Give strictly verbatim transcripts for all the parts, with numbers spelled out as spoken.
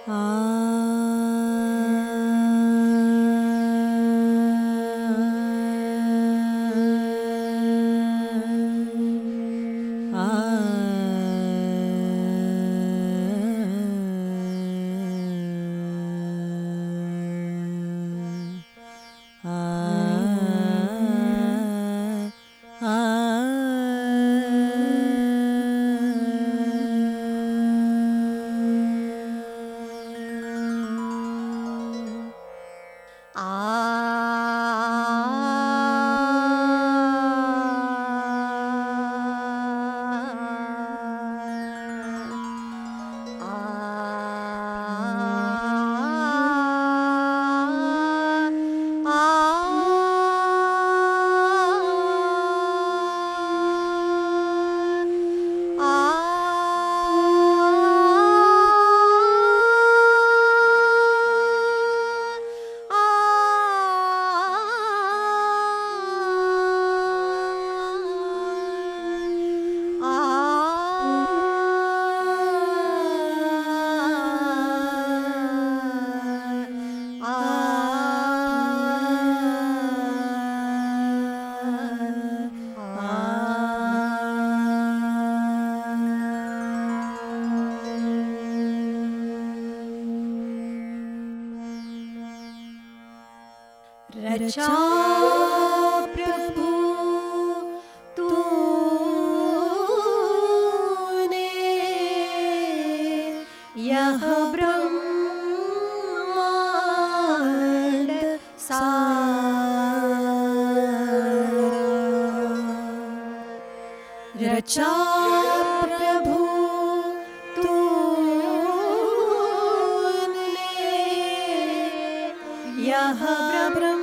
रचा प्रभु तूने यह ब्रह्मांड सारा। रचा प्रभु तूने यह ब्रह्मांड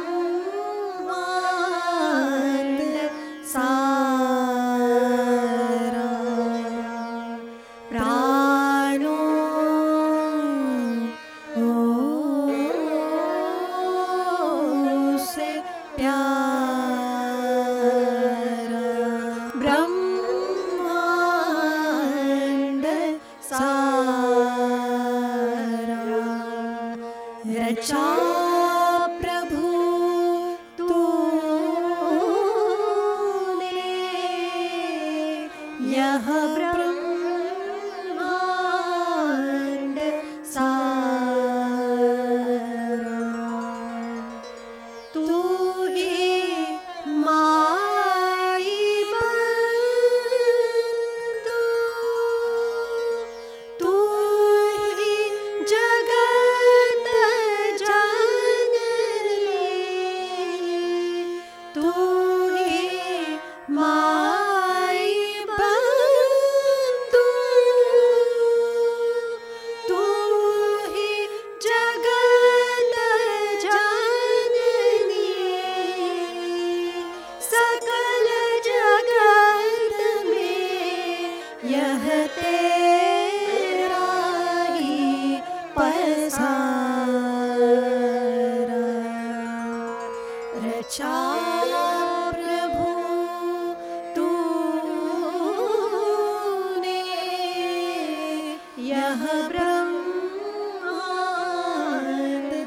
सारा। प्राणों से प्यारा ब्रह्मांड सारा। रचा प्रभु तूने यह ब्रह्मांड सारा। तू ही माई बंधु, तू ही जगत जननी, तू ही माई बंधु, तू ही जगत जननी। सकल जगत में यह तेरा ही पसारा। रचा प्रभु तूने यह ब्रह्मांड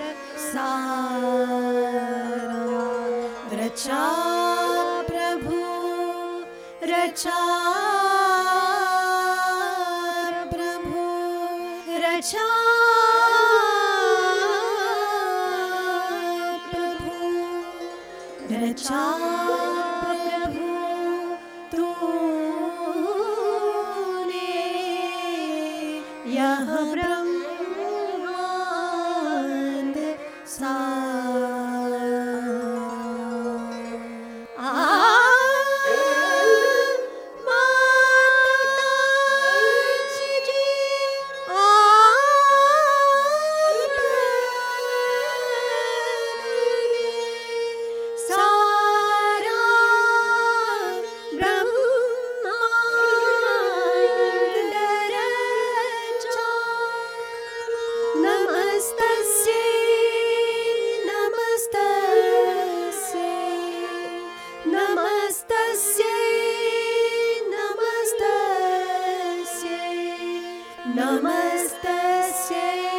सारा। रचा प्रभु रचा प्रभु रचा प्रभु रचा प्रभु तूने यह ब्रह्मांड सारा। आ नमस्तस्यै